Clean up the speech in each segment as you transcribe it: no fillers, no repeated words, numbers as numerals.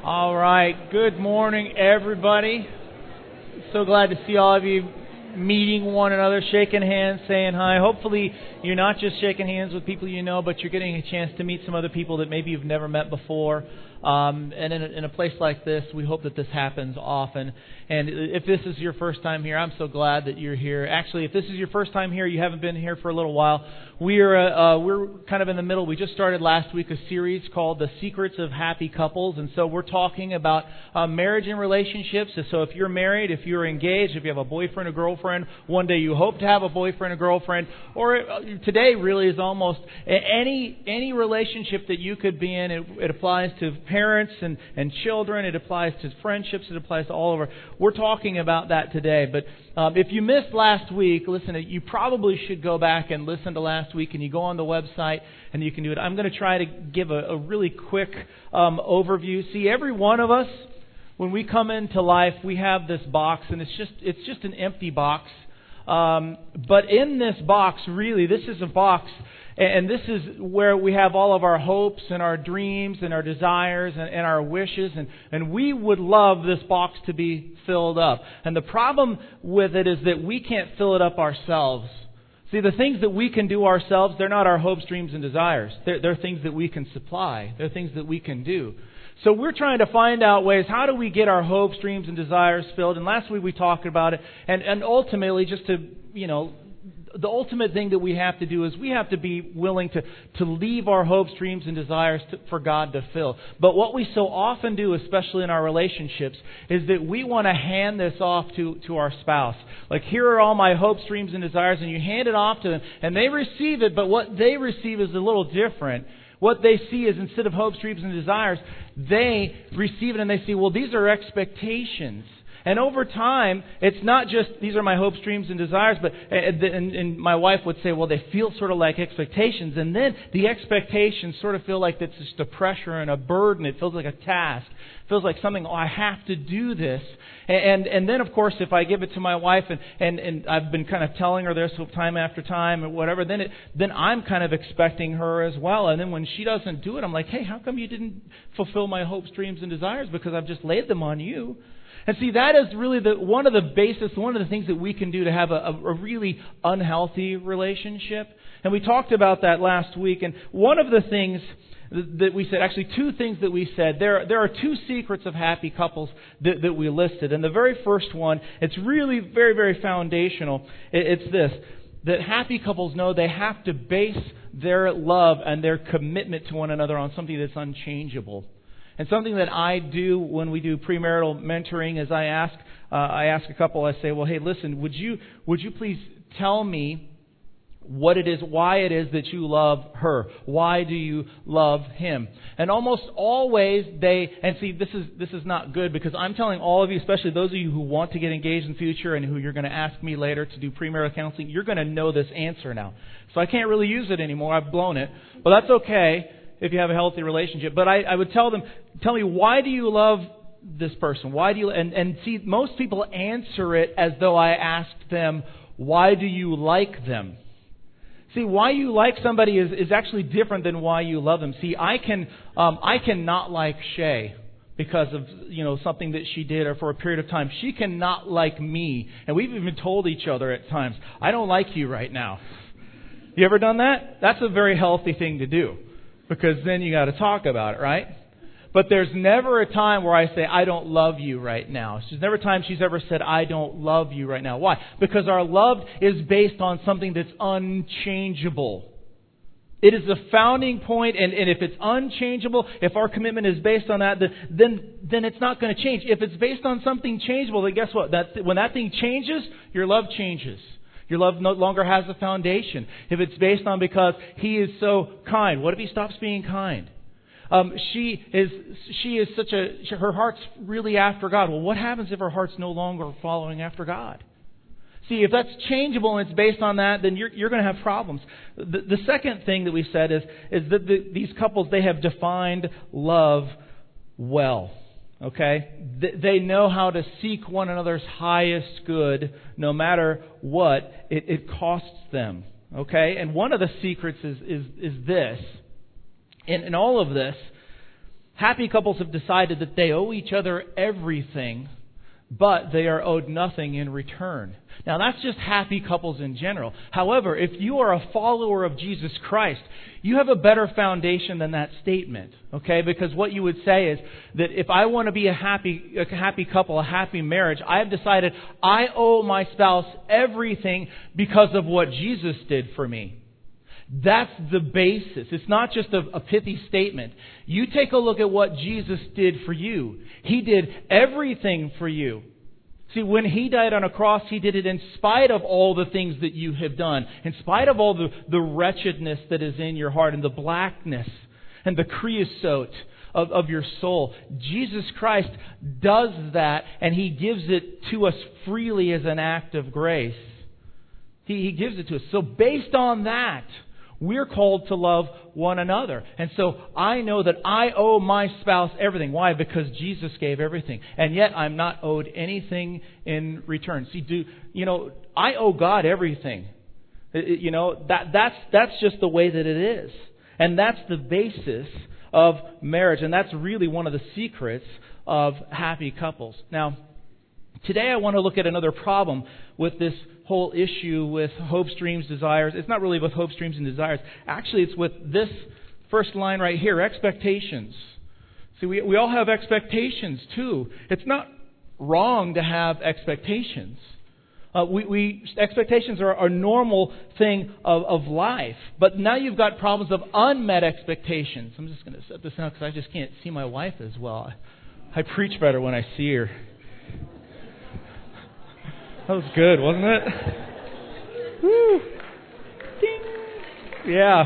All right. Good morning, everybody. So glad to see all of you meeting one another, shaking hands, saying hi. Hopefully, you're not just shaking hands with people you know, but you're getting a chance to meet some other people that maybe you've never met before. And in a place like this, we hope that this happens often. And if this is your first time here, I'm so glad that you're here. Actually, if this is your first time here, you haven't been here for a little while, we're kind of in the middle. We just started last week a series called The Secrets of Happy Couples. And so we're talking about marriage and relationships. So if you're married, if you're engaged, if you have a boyfriend or girlfriend, one day you hope to have a boyfriend or girlfriend, or today really is almost any relationship that you could be in. It applies to parents and children. It applies to friendships. It applies to all over. We're talking about that today. But if you missed last week, listen, you probably should go back and listen to last week. And you go on the website and you can do it. I'm going to try to give a really quick overview. See, every one of us, when we come into life, we have this box, and it's just an empty box. But in this box, really, this is a box. And this is where we have all of our hopes and our dreams and our desires and our wishes. And we would love this box to be filled up. And the problem with it is that we can't fill it up ourselves. See, the things that we can do ourselves, they're not our hopes, dreams, and desires. They're things that we can supply. They're things that we can do. So we're trying to find out ways, how do we get our hopes, dreams, and desires filled? And last week we talked about it. And ultimately, just to, the ultimate thing that we have to do is we have to be willing to leave our hopes, dreams, and desires for God to fill. But what we so often do, especially in our relationships, is that we want to hand this off to our spouse. Like, here are all my hopes, dreams, and desires, and you hand it off to them, and they receive it, but what they receive is a little different. What they see is, instead of hopes, dreams, and desires, they receive it and they see, well, these are expectations. And over time, it's not just, these are my hopes, dreams, and desires, but and my wife would say, well, they feel sort of like expectations. And then the expectations sort of feel like it's just a pressure and a burden. It feels like a task. It feels like something, I have to do this. And then, of course, if I give it to my wife and I've been kind of telling her this time after time or whatever, then I'm kind of expecting her as well. And then when she doesn't do it, I'm like, hey, how come you didn't fulfill my hopes, dreams, and desires? Because I've just laid them on you. And see, that is really one of the things that we can do to have a really unhealthy relationship. And we talked about that last week. And one of the things that we said, actually two things that we said, there are two secrets of happy couples that we listed. And the very first one, it's really very, very foundational. It's this, that happy couples know they have to base their love and their commitment to one another on something that's unchangeable. And something that I do when we do premarital mentoring is I ask a couple, I say, well, hey, listen, would you please tell me what it is, why it is that you love her? Why do you love him? And almost always and see, this is not good, because I'm telling all of you, especially those of you who want to get engaged in the future and who you're going to ask me later to do premarital counseling, you're going to know this answer now. So I can't really use it anymore. I've blown it. But that's okay if you have a healthy relationship. But I would tell me, why do you love this person? Why do you, and see, most people answer it as though I asked them, why do you like them? See, why you like somebody is actually different than why you love them. See, I can not like Shay because of, something that she did or for a period of time. She cannot like me. And we've even told each other at times, I don't like you right now. You ever done that? That's a very healthy thing to do, because then you got to talk about it, right? But there's never a time where I say, I don't love you right now. There's never a time she's ever said, I don't love you right now. Why? Because our love is based on something that's unchangeable. It is the founding point, and if it's unchangeable, if our commitment is based on that, then it's not going to change. If it's based on something changeable, then guess what? When that thing changes, your love changes. Your love no longer has a foundation. If it's based on because he is so kind, what if he stops being kind? She is her heart's really after God. Well, what happens if her heart's no longer following after God? See, if that's changeable and it's based on that, then you're going to have problems. The second thing that we said is that these couples, they have defined love well. Okay? They know how to seek one another's highest good no matter what it costs them. Okay? And one of the secrets is this. In all of this, Happy couples have decided that they owe each other everything, but they are owed nothing in return. Now, that's just happy couples in general. However, if you are a follower of Jesus Christ, you have a better foundation than that statement, okay? Because what you would say is that if I want to be a happy couple, a happy marriage, I have decided I owe my spouse everything because of what Jesus did for me. That's the basis. It's not just a pithy statement. You take a look at what Jesus did for you. He did everything for you. See, when He died on a cross, He did it in spite of all the things that you have done, in spite of all the wretchedness that is in your heart and the blackness and the creosote of your soul. Jesus Christ does that, and He gives it to us freely as an act of grace. He gives it to us. So based on that, we're called to love one another. And so I know that I owe my spouse everything. Why? Because Jesus gave everything. And yet I'm not owed anything in return. See, I owe God everything. That's just the way that it is. And that's the basis of marriage. And that's really one of the secrets of happy couples. Now, today I want to look at another problem with this whole issue with hopes, dreams, desires. It's not really with hopes, dreams, and desires. Actually, it's with this first line right here, expectations. See, we all have expectations too. It's not wrong to have expectations. Expectations are a normal thing of life. But now you've got problems of unmet expectations. I'm just going to set this out because I just can't see my wife as well. I preach better when I see her. That was good, wasn't it? Woo! Ding! Yeah.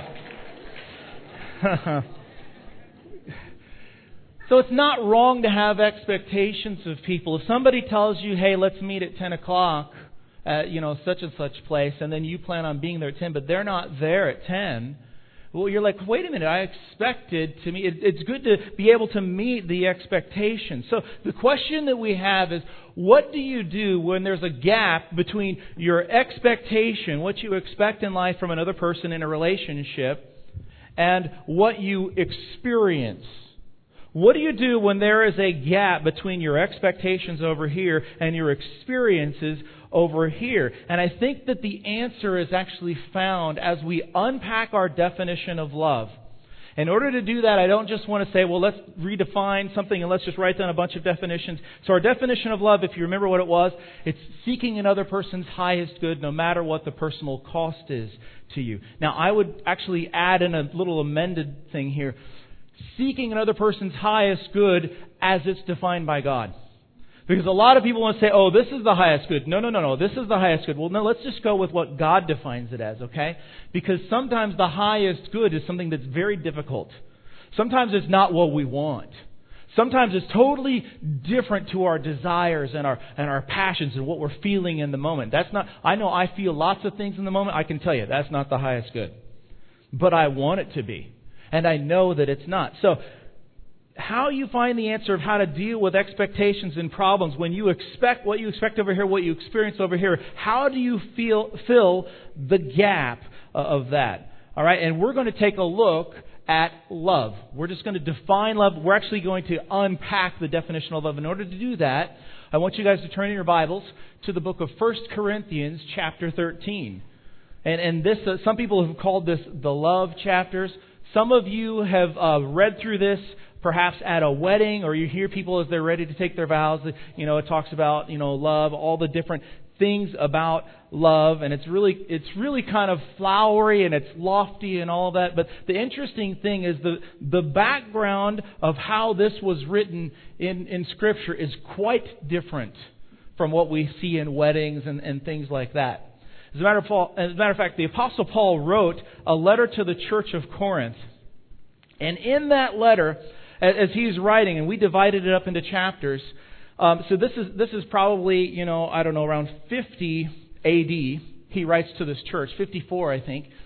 So it's not wrong to have expectations of people. If somebody tells you, hey, let's meet at 10 o'clock at, such and such place, and then you plan on being there at 10, but they're not there at 10, well, you're like, wait a minute, I expected to meet. It's good to be able to meet the expectations. So the question that we have is, what do you do when there's a gap between your expectation, what you expect in life from another person in a relationship, and what you experience? What do you do when there is a gap between your expectations over here and your experiences over here? And I think that the answer is actually found as we unpack our definition of love. In order to do that, I don't just want to say, well, let's redefine something and let's just write down a bunch of definitions. So our definition of love, if you remember what it was, it's seeking another person's highest good no matter what the personal cost is to you. Now, I would actually add in a little amended thing here. Seeking another person's highest good as it's defined by God. Because a lot of people want to say, oh, this is the highest good. No, this is the highest good. Well, no, let's just go with what God defines it as, okay? Because sometimes the highest good is something that's very difficult. Sometimes it's not what we want. Sometimes it's totally different to our desires and our passions and what we're feeling in the moment. That's not. I know I feel lots of things in the moment. I can tell you that's not the highest good. But I want it to be. And I know that it's not. So, how you find the answer of how to deal with expectations and problems when you expect what you expect over here, what you experience over here, how do you fill the gap of that? All right, and we're going to take a look at love. We're just going to define love. We're actually going to unpack the definition of love. In order to do that, I want you guys to turn in your Bibles to the book of 1 Corinthians chapter 13. And this, some people have called this the love chapters. Some of you have read through this perhaps at a wedding, or you hear people as they're ready to take their vows. It talks about, love, all the different things about love, and it's really kind of flowery and it's lofty and all of that. But the interesting thing is the background of how this was written in Scripture is quite different from what we see in weddings and things like that. As a matter of fact, the Apostle Paul wrote a letter to the church of Corinth. And in that letter, as he's writing, and we divided it up into chapters, so this is probably, around 50 A.D. He writes to this church, 54, I think.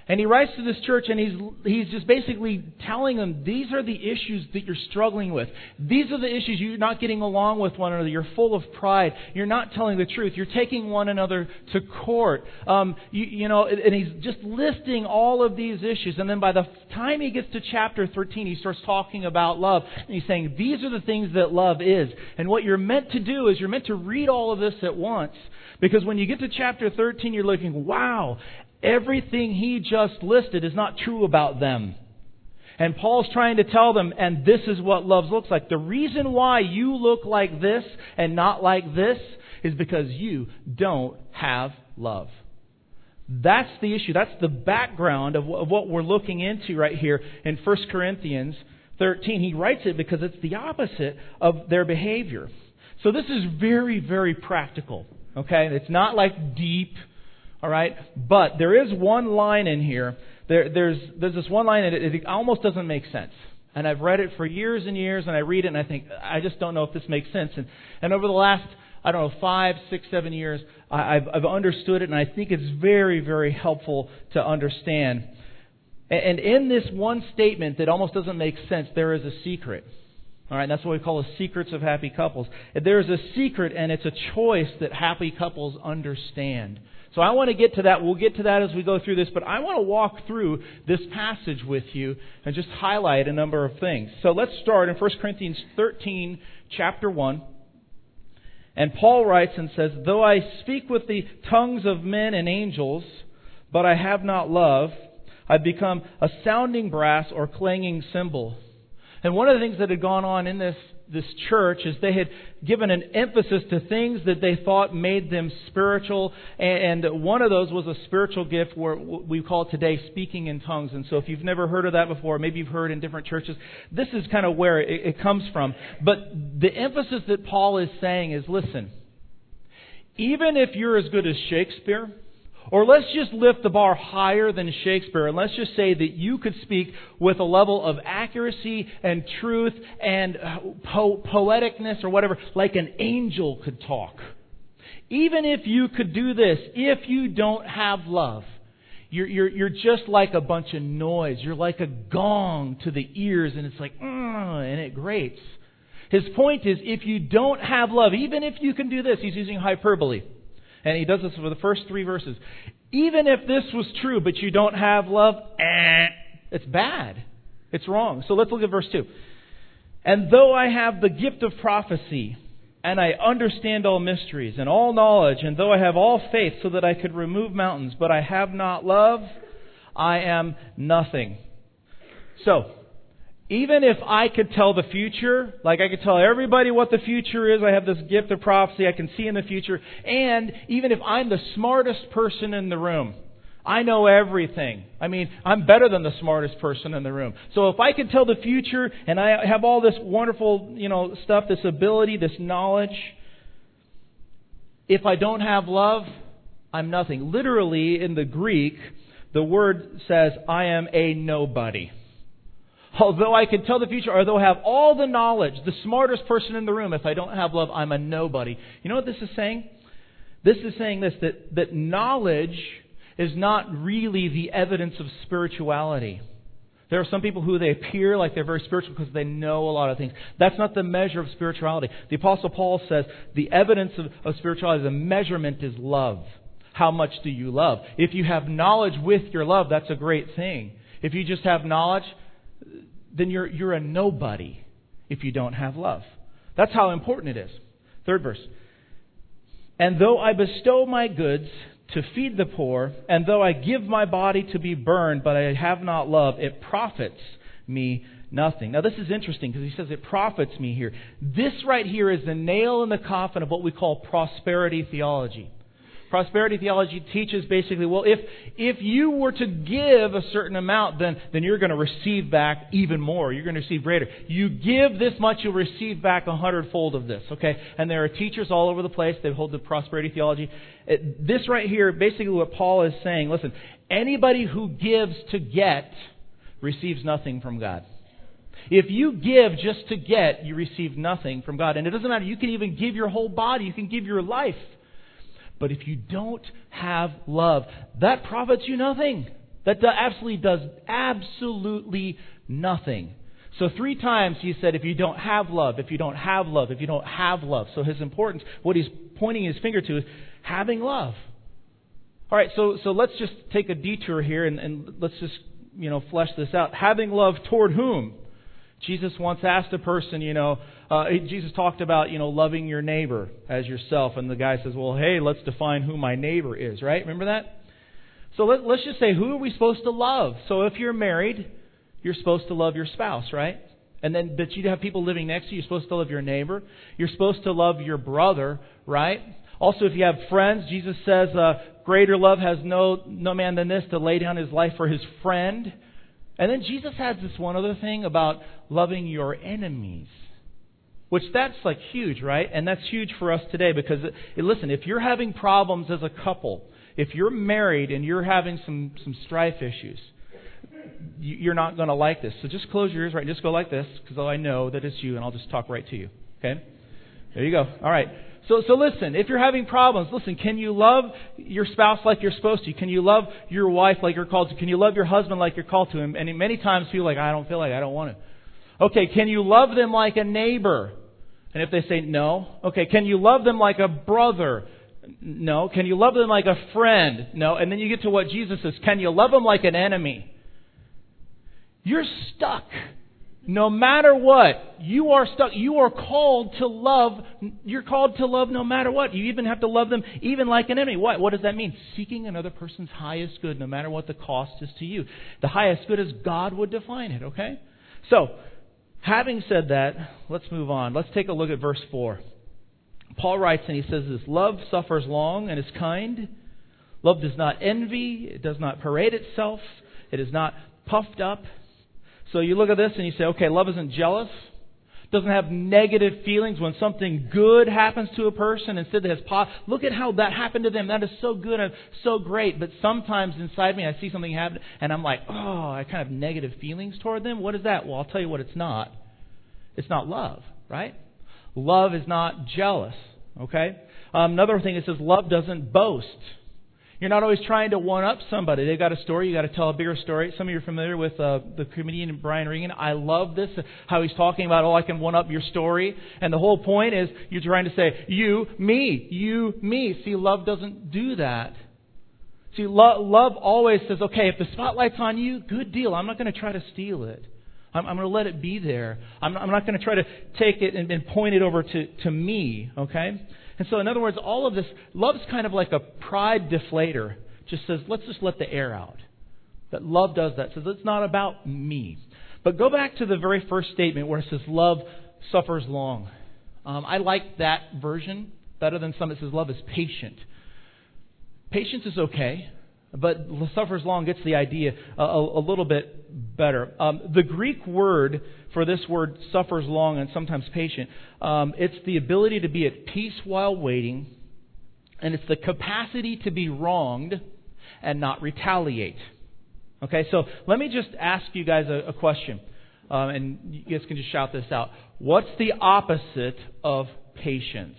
And he writes to this church, and he's just basically telling them, these are the issues that you're struggling with. These are the issues you're not getting along with one another. You're full of pride. You're not telling the truth. You're taking one another to court. And he's just listing all of these issues. And then by the time he gets to chapter 13, he starts talking about love. And he's saying, these are the things that love is. And what you're meant to do is you're meant to read all of this at once. Because when you get to chapter 13, you're looking, wow, everything he just listed is not true about them. And Paul's trying to tell them, and this is what love looks like. The reason why you look like this and not like this is because you don't have love. That's the issue. That's the background of what we're looking into right here in 1 Corinthians 13. He writes it because it's the opposite of their behavior. So this is very, very practical. Okay? It's not like deep. All right, but there is one line in here. There's this one line, and it almost doesn't make sense. And I've read it for years and years, and I read it, and I think, I just don't know if this makes sense. And over the last, 5, 6, 7 years, I've understood it, and I think it's very, very helpful to understand. And in this one statement that almost doesn't make sense, there is a secret. All right, that's what we call the secrets of happy couples. There is a secret, and it's a choice that happy couples understand. So I want to get to that. We'll get to that as we go through this. But I want to walk through this passage with you and just highlight a number of things. So let's start in 1 Corinthians 13, chapter 1. And Paul writes and says, though I speak with the tongues of men and angels, but I have not love, I become a sounding brass or clanging cymbal. And one of the things that had gone on in this church is they had given an emphasis to things that they thought made them spiritual. And one of those was a spiritual gift where we call it today speaking in tongues. And so if you've never heard of that before, maybe you've heard in different churches, this is kind of where it comes from. But the emphasis that Paul is saying is, listen, even if you're as good as Shakespeare, or let's just lift the bar higher than Shakespeare, and let's just say that you could speak with a level of accuracy and truth and poeticness or whatever, like an angel could talk. Even if you could do this, if you don't have love, you're just like a bunch of noise. You're like a gong to the ears, and it's like, and it grates. His point is, if you don't have love, even if you can do this, he's using hyperbole. And he does this for the first 3 verses. Even if this was true, but you don't have love, it's bad. It's wrong. So let's look at verse 2. And though I have the gift of prophecy, and I understand all mysteries and all knowledge, and though I have all faith so that I could remove mountains, but I have not love, I am nothing. So, even if I could tell the future, like I could tell everybody what the future is, I have this gift of prophecy, I can see in the future, and even if I'm the smartest person in the room, I know everything. I mean, I'm better than the smartest person in the room. So if I could tell the future, and I have all this wonderful, stuff, this ability, this knowledge, if I don't have love, I'm nothing. Literally, in the Greek, the word says, I am a nobody. Although I can tell the future, although I have all the knowledge, the smartest person in the room, if I don't have love, I'm a nobody. You know what this is saying? This is saying this, that knowledge is not really the evidence of spirituality. There are some people who they appear like they're very spiritual because they know a lot of things. That's not the measure of spirituality. The Apostle Paul says the evidence of spirituality, the measurement is love. How much do you love? If you have knowledge with your love, that's a great thing. If you just have knowledge, then you're a nobody if you don't have love. That's how important it is. 3rd verse. And though I bestow my goods to feed the poor, and though I give my body to be burned, but I have not love, it profits me nothing. Now this is interesting because he says it profits me here. This right here is the nail in the coffin of what we call prosperity theology. Prosperity theology teaches basically, well, if you were to give a certain amount, then you're going to receive back even more. You're going to receive greater. You give this much, you'll receive back 100-fold of this. Okay, and there are teachers all over the place that hold the prosperity theology. This right here, basically what Paul is saying, listen, anybody who gives to get receives nothing from God. If you give just to get, you receive nothing from God. And it doesn't matter. You can even give your whole body. You can give your life. But if you don't have love, that profits you nothing. That absolutely does absolutely nothing. So 3 times he said, if you don't have love, if you don't have love, if you don't have love. So his importance, what he's pointing his finger to is having love. All right, so let's just take a detour here and let's just, flesh this out. Having love toward whom? Jesus once asked a person, Jesus talked about, loving your neighbor as yourself. And the guy says, well, hey, let's define who my neighbor is, right? Remember that? So let's just say, who are we supposed to love? So if you're married, you're supposed to love your spouse, right? And then, but you have people living next to you, you're supposed to love your neighbor. You're supposed to love your brother, right? Also, if you have friends, Jesus says, greater love has no man than this, to lay down his life for his friend. And then Jesus has this one other thing about loving your enemies, which that's like huge, right? And that's huge for us today because, listen, if you're having problems as a couple, if you're married and you're having some strife issues, you're not going to like this. So just close your ears, right? Just go like this, because I know that it's you, and I'll just talk right to you. Okay? There you go. All right. So listen, if you're having problems, listen, can you love your spouse like you're supposed to? Can you love your wife like you're called to? Can you love your husband like you're called to? And many times feel like, I don't want to. Okay, can you love them like a neighbor? And if they say no, okay, can you love them like a brother? No. Can you love them like a friend? No. And then you get to what Jesus says, can you love them like an enemy? You're stuck. No matter what, you are stuck. You are called to love. You're called to love no matter what. You even have to love them even like an enemy. What does that mean? Seeking another person's highest good no matter what the cost is to you. The highest good as God would define it, okay? So, having said that, let's move on. Let's take a look at verse 4. Paul writes and he says this, love suffers long and is kind. Love does not envy. It does not parade itself. It is not puffed up. So you look at this and you say, okay, love isn't jealous. Doesn't have negative feelings when something good happens to a person. Instead, it has look at how that happened to them. That is so good and so great. But sometimes inside me, I see something happen and I'm like, oh, I kind of have negative feelings toward them. What is that? Well, I'll tell you what it's not. It's not love, right? Love is not jealous, okay? Another thing, it says love doesn't boast. You're not always trying to one-up somebody. They've got a story. You got to tell a bigger story. Some of you are familiar with the comedian Brian Regan. I love this, how he's talking about, I can one-up your story. And the whole point is you're trying to say, you, me. See, love doesn't do that. See, love always says, okay, if the spotlight's on you, good deal. I'm not going to try to steal it. I'm going to let it be there. I'm not going to try to take it and point it over to me, okay? And so, in other words, all of this, love's kind of like a pride deflator. Just says, let's just let the air out. That love does that. Says, it's not about me. But go back to the very first statement where it says, love suffers long. I like that version better than some that says, love is patient. Patience is okay, but suffers long gets the idea a little bit better. The Greek word for this word, suffers long and sometimes patient, it's the ability to be at peace while waiting, and it's the capacity to be wronged and not retaliate. Okay, so let me just ask you guys a question, and you guys can just shout this out. What's the opposite of patience?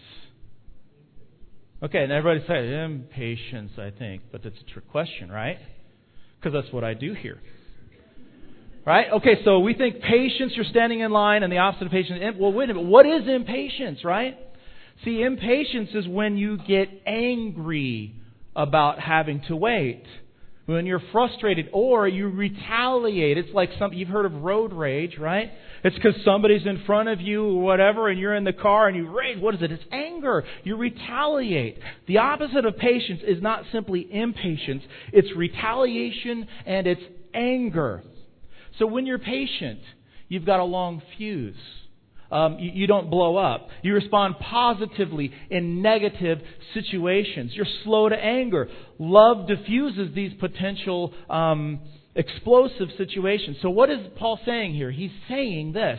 Okay, and everybody says, impatience, I think. But that's a trick question, right? Because that's what I do here. Right? Okay, so we think patience, you're standing in line, and the opposite of patience. Well, wait a minute. What is impatience, right? See, impatience is when you get angry about having to wait. When you're frustrated or you retaliate. It's like you've heard of road rage, right? It's because somebody's in front of you or whatever and you're in the car and you rage. What is it? It's anger. You retaliate. The opposite of patience is not simply impatience. It's retaliation and it's anger. So when you're patient, you've got a long fuse. You don't blow up. You respond positively in negative situations. You're slow to anger. Love diffuses these potential explosive situations. So what is Paul saying here? He's saying this.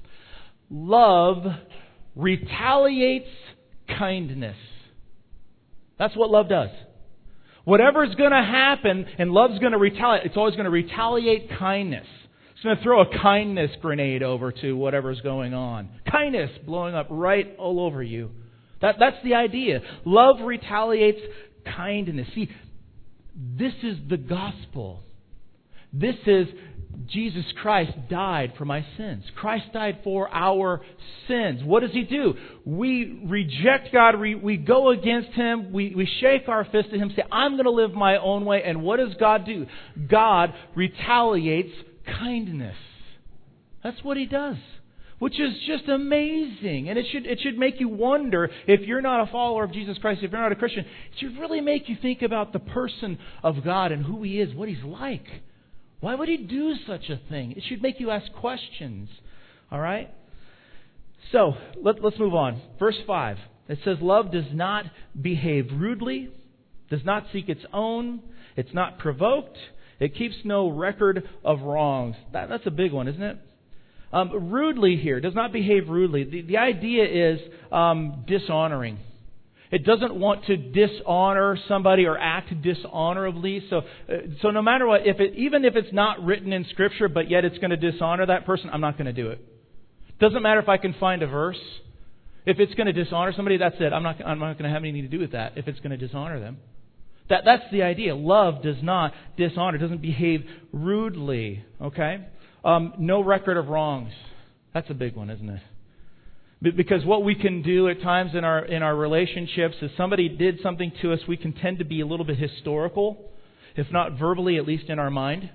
Love retaliates kindness. That's what love does. Whatever's going to happen and love's going to retaliate, it's always going to retaliate kindness. It's going to throw a kindness grenade over to whatever's going on. Kindness blowing up right all over you. That's the idea. Love retaliates kindness. See, this is the gospel. This is Jesus Christ died for my sins. Christ died for our sins. What does He do? We reject God. We go against Him. We shake our fist at Him, say, I'm going to live my own way. And what does God do? God retaliates kindness. That's what He does, which is just amazing. And it should make you wonder, if you're not a follower of Jesus Christ, if you're not a Christian, it should really make you think about the person of God and who He is, what He's like. Why would He do such a thing? It should make you ask questions. All right? So, let's move on. Verse 5. It says, love does not behave rudely, does not seek its own, it's not provoked, it keeps no record of wrongs. That's a big one, isn't it? Rudely here, does not behave rudely. The idea is dishonoring. It doesn't want to dishonor somebody or act dishonorably. So no matter what, even if it's not written in Scripture, but yet it's going to dishonor that person, I'm not going to do it. Doesn't matter if I can find a verse. If it's going to dishonor somebody, that's it. I'm not going to have anything to do with that if it's going to dishonor them. That's the idea. Love does not dishonor, doesn't behave rudely. Okay? No record of wrongs. That's a big one, isn't it? Because what we can do at times in our relationships is somebody did something to us, we can tend to be a little bit historical, if not verbally, at least in our mind.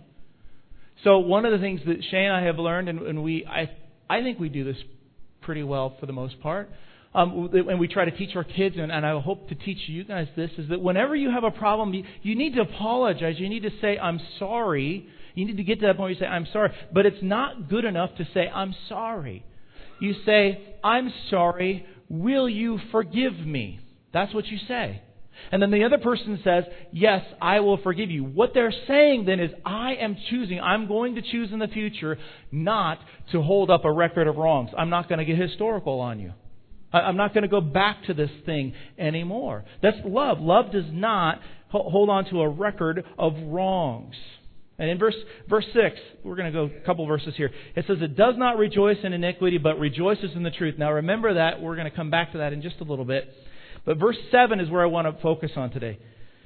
So one of the things that Shay and I have learned, and I think we do this pretty well for the most part, and we try to teach our kids, and I hope to teach you guys this, is that whenever you have a problem, you need to apologize. You need to say, I'm sorry. You need to get to that point where you say, I'm sorry. But it's not good enough to say, I'm sorry. You say, I'm sorry, will you forgive me? That's what you say. And then the other person says, yes, I will forgive you. What they're saying then is, I'm going to choose in the future not to hold up a record of wrongs. I'm not going to get historical on you. I'm not going to go back to this thing anymore. That's love. Love does not hold on to a record of wrongs. And in verse 6, we're going to go a couple verses here. It says, it does not rejoice in iniquity, but rejoices in the truth. Now remember that. We're going to come back to that in just a little bit. But verse 7 is where I want to focus on today.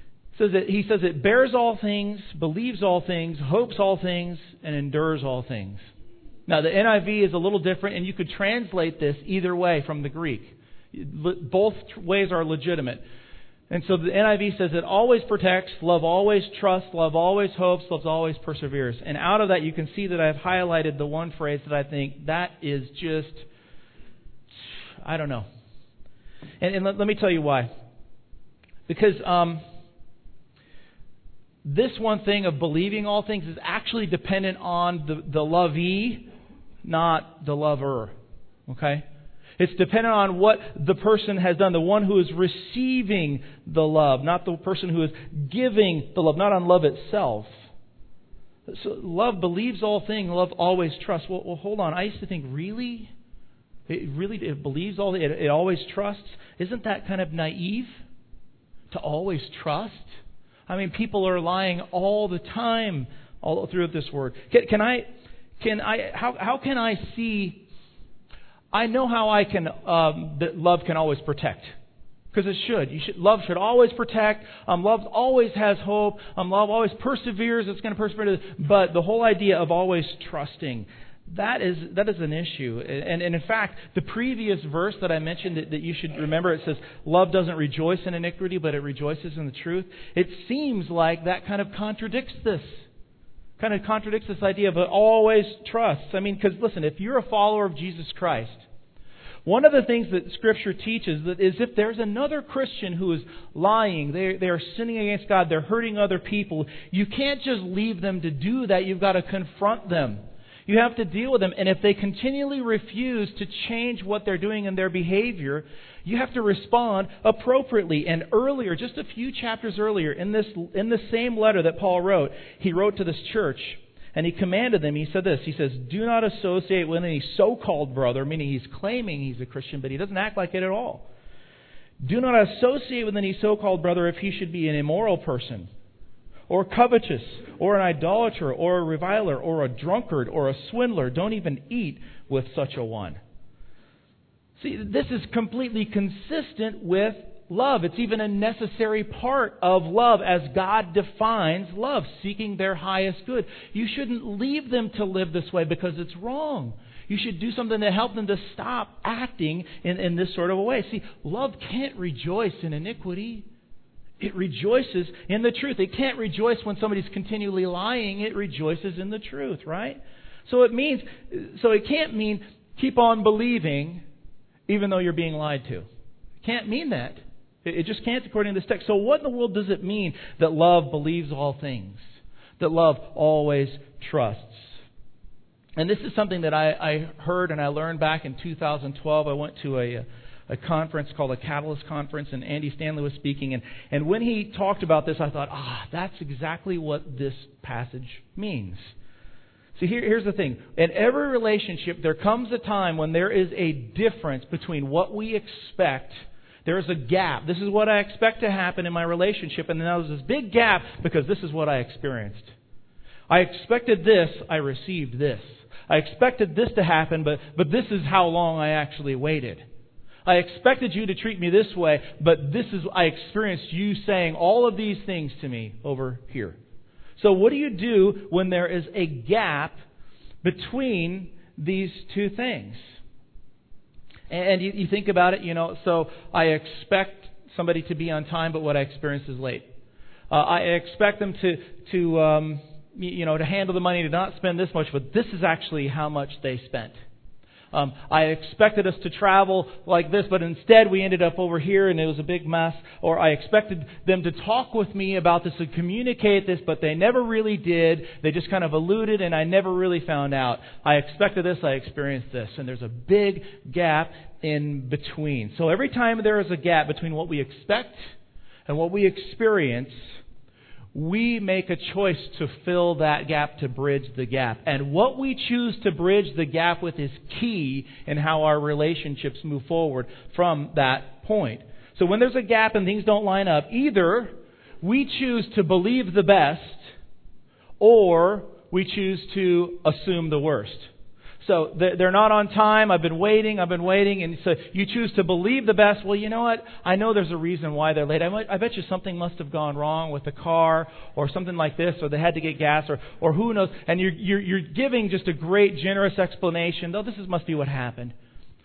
He says it bears all things, believes all things, hopes all things, and endures all things. Now the NIV is a little different, and you could translate this either way from the Greek. Both ways are legitimate. And so the NIV says it always protects, love always trusts, love always hopes, love always perseveres. And out of that you can see that I've highlighted the one phrase that I think that is just, I don't know. And let me tell you why. Because this one thing of believing all things is actually dependent on the lovee, not the lover. Okay? It's dependent on what the person has done, the one who is receiving the love, not the person who is giving the love, not on love itself. So love believes all things, love always trusts. Well, hold on. I used to think, really? It believes all, it always trusts? Isn't that kind of naive? To always trust? I mean, people are lying all the time all through this word. How can I see... I know how I can, that love can always protect. Because it should. Love should always protect. Love always has hope. Love always perseveres. It's going to persevere. But the whole idea of always trusting, that is an issue. And in fact, the previous verse that I mentioned that you should remember, it says, love doesn't rejoice in iniquity, but it rejoices in the truth. It seems like that kind of contradicts this. Kind of contradicts this idea of always trusts. I mean, because listen, if you're a follower of Jesus Christ, one of the things that Scripture teaches is if there's another Christian who is lying, they are sinning against God, they're hurting other people, you can't just leave them to do that. You've got to confront them. You have to deal with them. And if they continually refuse to change what they're doing in their behavior, you have to respond appropriately. And earlier, just a few chapters earlier, in the same letter that Paul wrote, he wrote to this church, and he commanded them, he said this, he says, do not associate with any so-called brother, meaning he's claiming he's a Christian, but he doesn't act like it at all. Do not associate with any so-called brother if he should be an immoral person, or covetous, or an idolater, or a reviler, or a drunkard, or a swindler. Don't even eat with such a one. See, this is completely consistent with love. It's even a necessary part of love as God defines love, seeking their highest good. You shouldn't leave them to live this way because it's wrong. You should do something to help them to stop acting in this sort of a way. See, love can't rejoice in iniquity. It rejoices in the truth. It can't rejoice when somebody's continually lying. It rejoices in the truth, right? So it can't mean keep on believing even though you're being lied to. It can't mean that. It just can't according to this text. So what in the world does it mean that love believes all things? That love always trusts? And this is something that I heard and I learned back in 2012. I went to a conference called a Catalyst Conference, and Andy Stanley was speaking. And when he talked about this, I thought, that's exactly what this passage means. See, here's the thing. In every relationship, there comes a time when there is a difference between what we expect. There is a gap. This is what I expect to happen in my relationship, and then there's this big gap because this is what I experienced. I expected this, I received this. I expected this to happen, but this is how long I actually waited. I expected you to treat me this way, but I experienced you saying all of these things to me over here. So what do you do when there is a gap between these two things? And you think about it, so I expect somebody to be on time, but what I experience is late. I expect them to handle the money, to not spend this much, but this is actually how much they spent. I expected us to travel like this, but instead we ended up over here and it was a big mess. Or I expected them to talk with me about this and communicate this, but they never really did. They just kind of alluded and I never really found out. I expected this, I experienced this. And there's a big gap in between. So every time there is a gap between what we expect and what we experience, we make a choice to fill that gap, to bridge the gap. And what we choose to bridge the gap with is key in how our relationships move forward from that point. So when there's a gap and things don't line up, either we choose to believe the best or we choose to assume the worst. So they're not on time. I've been waiting. And so you choose to believe the best. Well, you know what? I know there's a reason why they're late. I bet you something must have gone wrong with the car or something like this, or they had to get gas or who knows. And you're giving just a great, generous explanation. Though this must be what happened.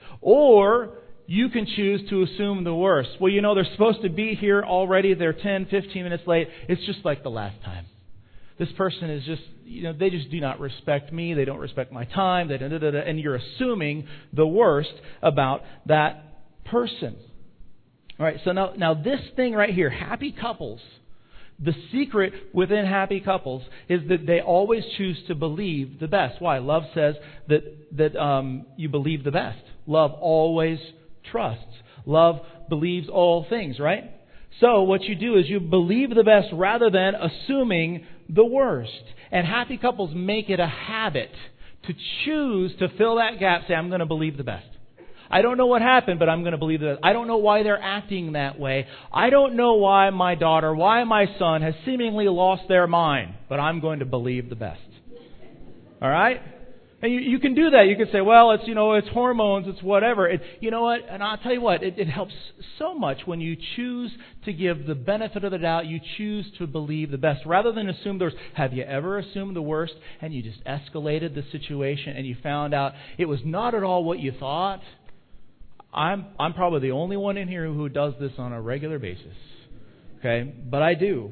Or you can choose to assume the worst. Well, they're supposed to be here already. They're 10, 15 minutes late. It's just like the last time. This person is just, they just do not respect me. They don't respect my time. And you're assuming the worst about that person. All right, so now this thing right here, happy couples, the secret within happy couples is that they always choose to believe the best. Why? Love says that you believe the best. Love always trusts. Love believes all things, right? So what you do is you believe the best rather than assuming the worst. And happy couples make it a habit to choose to fill that gap. Say, I'm going to believe the best. I don't know what happened, but I'm going to believe the best. I don't know why they're acting that way. I don't know why my daughter, why my son has seemingly lost their mind, but I'm going to believe the best. All right? And you can do that. You can say, well, it's hormones, it's whatever. You know what? And I'll tell you what, it helps so much when you choose to give the benefit of the doubt. You choose to believe the best rather than assume the worst. Have you ever assumed the worst and you just escalated the situation and you found out it was not at all what you thought? I'm probably the only one in here who does this on a regular basis. Okay? But I do.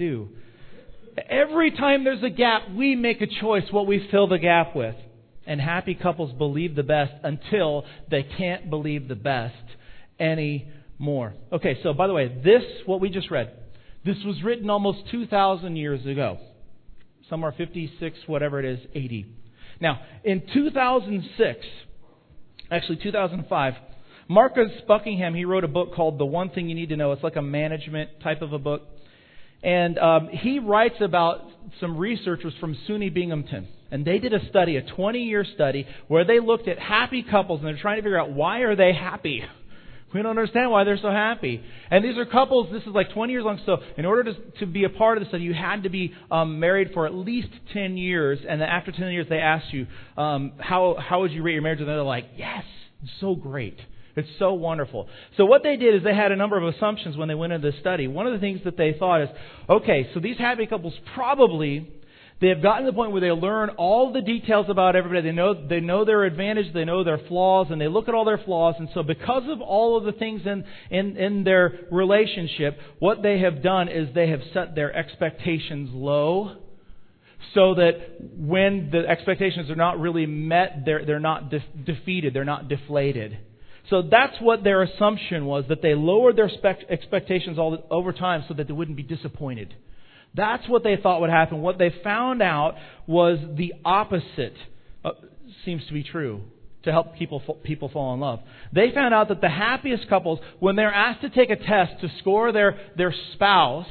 Every time there's a gap, we make a choice what we fill the gap with. And happy couples believe the best until they can't believe the best anymore. Okay, so by the way, what we just read, this was written almost 2,000 years ago. Somewhere 56, whatever it is, AD. Now, in 2006, actually 2005, Marcus Buckingham, he wrote a book called The One Thing You Need to Know. It's like a management type of a book. And he writes about some researchers from SUNY Binghamton. And they did a study, a 20-year study, where they looked at happy couples and they're trying to figure out why are they happy. We don't understand why they're so happy. And these are couples, this is like 20 years long. So in order to be a part of the study, you had to be married for at least 10 years. And then after 10 years, they asked you, how would you rate your marriage? And they're like, yes, so great. It's so wonderful. So what they did is they had a number of assumptions when they went into this study. One of the things that they thought is, okay, so these happy couples probably, they have gotten to the point where they learn all the details about everybody. They know their advantage, they know their flaws, and they look at all their flaws. And so because of all of the things in their relationship, what they have done is they have set their expectations low, so that when the expectations are not really met, they're not defeated, they're not deflated. So that's what their assumption was, that they lowered their expectations over time so that they wouldn't be disappointed. That's what they thought would happen. What they found out was the opposite seems to be true to help people fall in love. They found out that the happiest couples, when they're asked to take a test to score their spouse,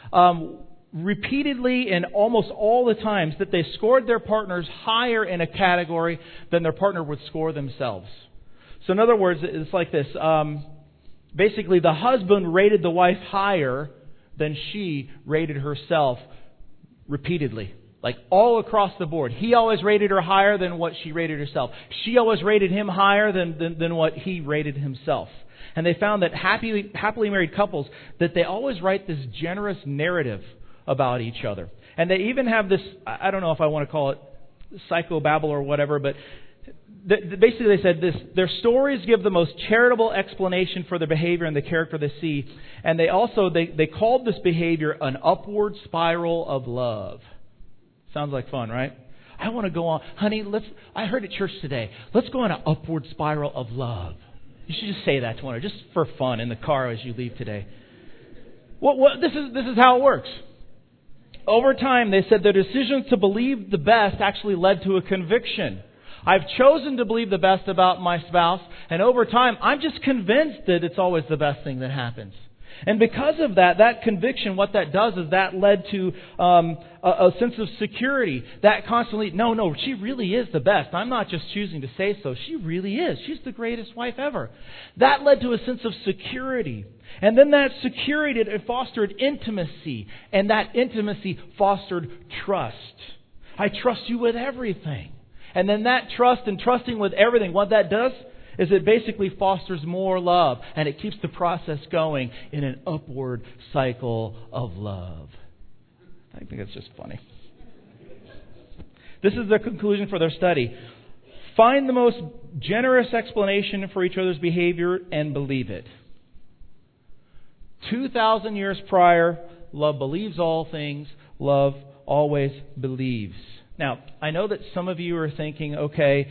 repeatedly and almost all the times that they scored their partners higher in a category than their partner would score themselves. So in other words, it's like this. Basically, the husband rated the wife higher than she rated herself repeatedly. Like all across the board. He always rated her higher than what she rated herself. She always rated him higher than what he rated himself. And they found that happily married couples, that they always write this generous narrative about each other. And they even have this, I don't know if I want to call it psychobabble or whatever, but basically they said this: their stories give the most charitable explanation for their behavior and the character they see. And they also, they called this behavior an upward spiral of love. Sounds like fun, right? I want to go on. Honey, I heard at church today, let's go on an upward spiral of love. You should just say that to one, just for fun in the car as you leave today. This is how it works. Over time, they said their decisions to believe the best actually led to a conviction. I've chosen to believe the best about my spouse, and over time, I'm just convinced that it's always the best thing that happens. And because of that conviction, what that does is that led to a sense of security. That constantly, no, she really is the best. I'm not just choosing to say so. She really is. She's the greatest wife ever. That led to a sense of security. And then that security, it fostered intimacy. And that intimacy fostered trust. I trust you with everything. And then that trust and trusting with everything, what that does is it basically fosters more love, and it keeps the process going in an upward cycle of love. I think it's just funny. This is the conclusion for their study. Find the most generous explanation for each other's behavior and believe it. 2,000 years prior, love believes all things. Love always believes. Now, I know that some of you are thinking, okay,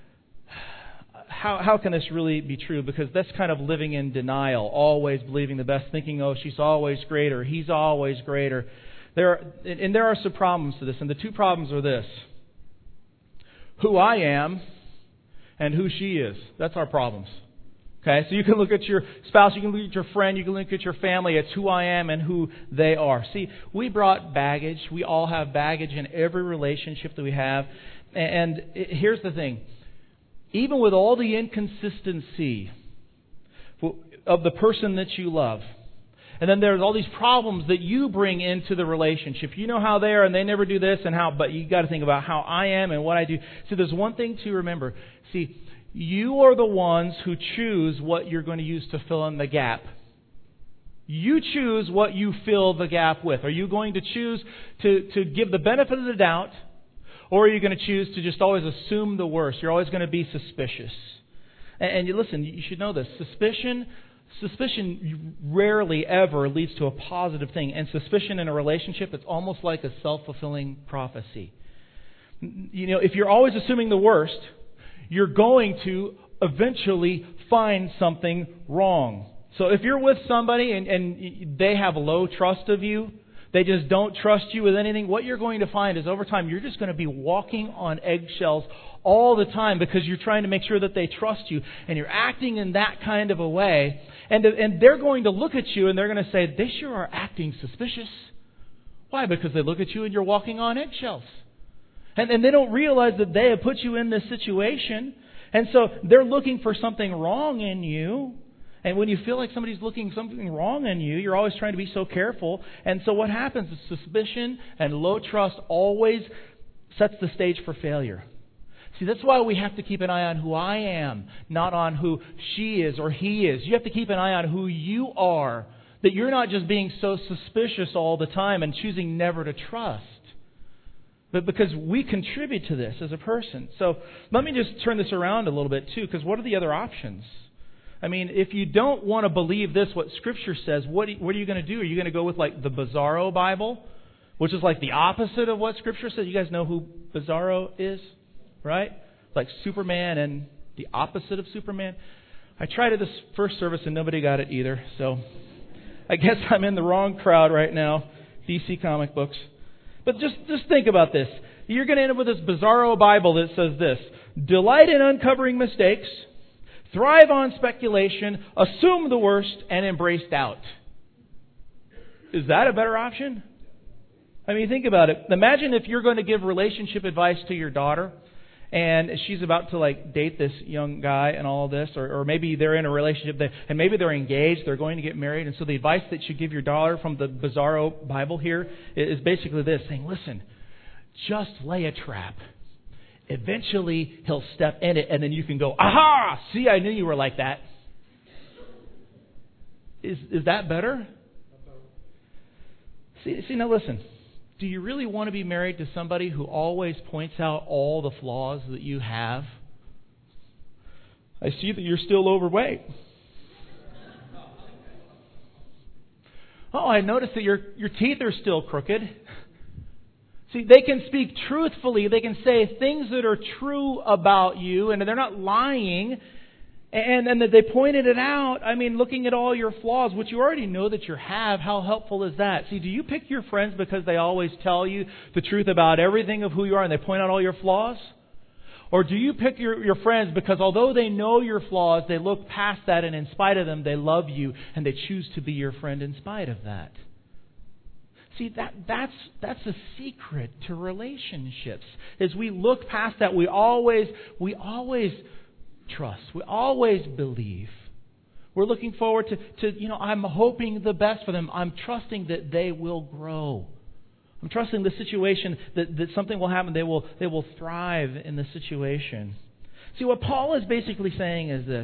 how can this really be true? Because that's kind of living in denial, always believing the best, thinking, oh, she's always great, or he's always great. Or there are some problems to this, and the two problems are this: who I am and who she is. That's our problems. Okay, so you can look at your spouse, you can look at your friend, you can look at your family. It's who I am and who they are. See, we brought baggage. We all have baggage in every relationship that we have. And here's the thing. Even with all the inconsistency of the person that you love, and then there's all these problems that you bring into the relationship. You know how they are and they never do this, but you got to think about how I am and what I do. So there's one thing to remember. See, you are the ones who choose what you're going to use to fill in the gap. You choose what you fill the gap with. Are you going to choose to give the benefit of the doubt? Or are you going to choose to just always assume the worst? You're always going to be suspicious. And you listen, you should know this. Suspicion rarely ever leads to a positive thing. And suspicion in a relationship, it's almost like a self-fulfilling prophecy. You know, if you're always assuming the worst, you're going to eventually find something wrong. So if you're with somebody and they have low trust of you, they just don't trust you with anything, what you're going to find is over time you're just going to be walking on eggshells all the time because you're trying to make sure that they trust you, and you're acting in that kind of a way. And they're going to look at you and they're going to say, they sure are acting suspicious. Why? Because they look at you and you're walking on eggshells. And they don't realize that they have put you in this situation. And so they're looking for something wrong in you. And when you feel like somebody's looking something wrong in you, you're always trying to be so careful. And so what happens is suspicion and low trust always sets the stage for failure. See, that's why we have to keep an eye on who I am, not on who she is or he is. You have to keep an eye on who you are, that you're not just being so suspicious all the time and choosing never to trust. But because we contribute to this as a person. So let me just turn this around a little bit too, because what are the other options? I mean, if you don't want to believe this, what Scripture says, what are you going to do? Are you going to go with like the Bizarro Bible, which is like the opposite of what Scripture says? You guys know who Bizarro is, right? Like Superman and the opposite of Superman. I tried it this first service and nobody got it either. So I guess I'm in the wrong crowd right now, DC comic books. But just think about this. You're going to end up with this Bizarro Bible that says this: delight in uncovering mistakes, thrive on speculation, assume the worst, and embrace doubt. Is that a better option? I mean, think about it. Imagine if you're going to give relationship advice to your daughter, and she's about to like date this young guy and all this, or maybe they're in a relationship and maybe they're engaged, they're going to get married, and so the advice that you give your daughter from the Bizarro Bible here is basically this, saying, listen, just lay a trap. Eventually he'll step in it, and then you can go, aha! See, I knew you were like that. Is that better? See, now listen. Do you really want to be married to somebody who always points out all the flaws that you have? I see that you're still overweight. Oh, I noticed that your teeth are still crooked. See, they can speak truthfully. They can say things that are true about you, and they're not lying. And that they pointed it out, I mean, looking at all your flaws, which you already know that you have, how helpful is that? See, do you pick your friends because they always tell you the truth about everything of who you are and they point out all your flaws? Or do you pick your friends because although they know your flaws, they look past that and in spite of them, they love you and they choose to be your friend in spite of that? See, that's a secret to relationships. As we look past that, we always trust. We always believe. We're looking forward to I'm hoping the best for them. I'm trusting that they will grow. I'm trusting the situation that something will happen. They will thrive in the situation. See, what Paul is basically saying is this.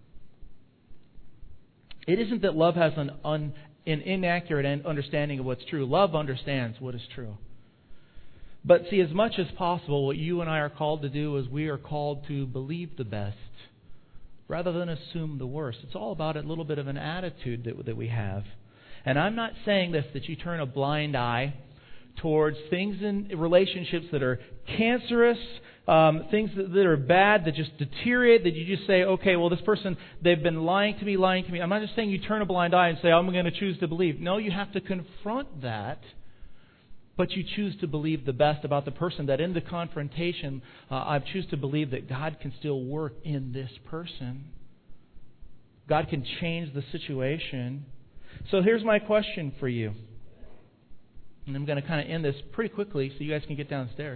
It isn't that love has an inaccurate understanding of what's true. Love understands what is true. But see, as much as possible, what you and I are called to do is we are called to believe the best rather than assume the worst. It's all about a little bit of an attitude that we have. And I'm not saying this, that you turn a blind eye towards things in relationships that are cancerous, things that are bad, that just deteriorate, that you just say, okay, well, this person, they've been lying to me. I'm not just saying you turn a blind eye and say, I'm going to choose to believe. No, you have to confront that. But you choose to believe the best about the person, that in the confrontation, I choose to believe that God can still work in this person. God can change the situation. So here's my question for you. And I'm going to kind of end this pretty quickly so you guys can get downstairs.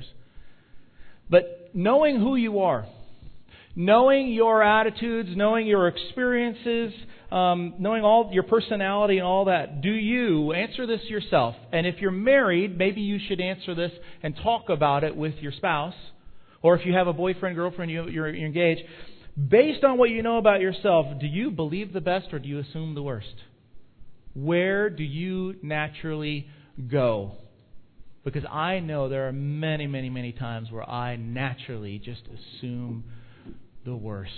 But knowing who you are, knowing your attitudes, knowing your experiences, knowing all your personality and all that, do you answer this yourself? And if you're married, maybe you should answer this and talk about it with your spouse. Or if you have a boyfriend, girlfriend, you're engaged. Based on what you know about yourself, do you believe the best or do you assume the worst? Where do you naturally go? Because I know there are many, many, many times where I naturally just assume the worst.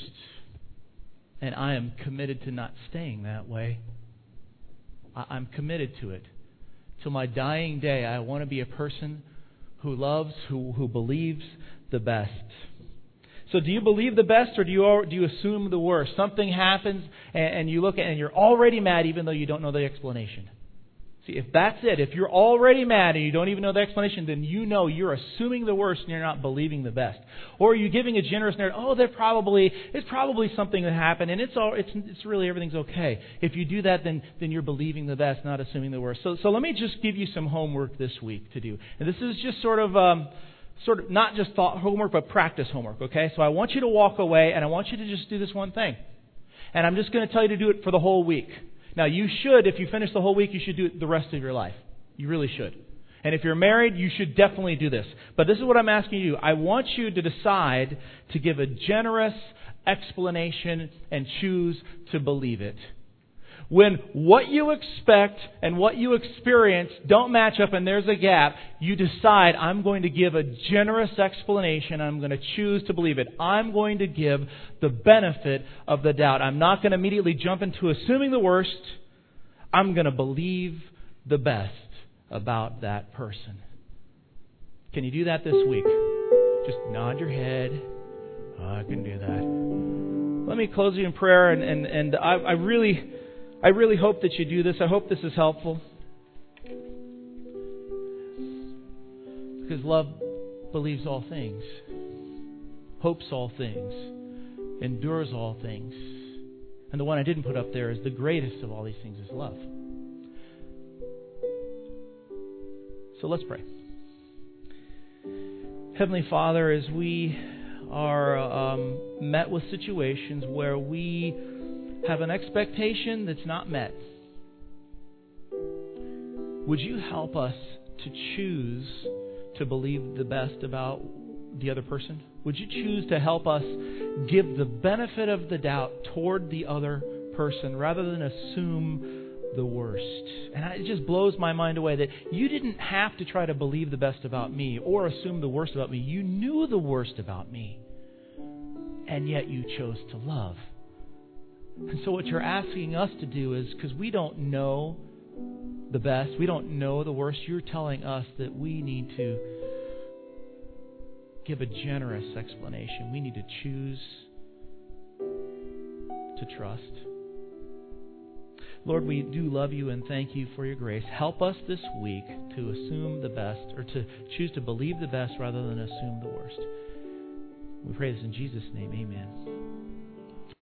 And I am committed to not staying that way. I'm committed to it. Till my dying day, I want to be a person who loves, who believes the best. So do you believe the best or do you assume the worst? Something happens and you look at it and you're already mad even though you don't know the explanation. See, if that's it, if you're already mad and you don't even know the explanation, then you know you're assuming the worst and you're not believing the best. Or are you giving a generous narrative? Oh, it's probably something that happened and it's really everything's okay. If you do that, then you're believing the best, not assuming the worst. So let me just give you some homework this week to do. And this is just sort of not just thought homework, but practice homework. Okay, so I want you to walk away and I want you to just do this one thing. And I'm just going to tell you to do it for the whole week. Now, you should, if you finish the whole week, you should do it the rest of your life. You really should. And if you're married, you should definitely do this. But this is what I'm asking you. I want you to decide to give a generous explanation and choose to believe it. When what you expect and what you experience don't match up and there's a gap, you decide, I'm going to give a generous explanation. I'm going to choose to believe it. I'm going to give the benefit of the doubt. I'm not going to immediately jump into assuming the worst. I'm going to believe the best about that person. Can you do that this week? Just nod your head. Oh, I can do that. Let me close you in prayer, and I really hope that you do this. I hope this is helpful. Because love believes all things, hopes all things, endures all things. And the one I didn't put up there is the greatest of all these things is love. So let's pray. Heavenly Father, as we are met with situations where we have an expectation that's not met, would you help us to choose to believe the best about the other person? Would you choose to help us give the benefit of the doubt toward the other person rather than assume the worst? And it just blows my mind away that you didn't have to try to believe the best about me or assume the worst about me. You knew the worst about me, and yet you chose to love. And so what you're asking us to do is, because we don't know the best, we don't know the worst, you're telling us that we need to give a generous explanation. We need to choose to trust. Lord, we do love you and thank you for your grace. Help us this week to assume the best, or to choose to believe the best rather than assume the worst. We pray this in Jesus' name. Amen.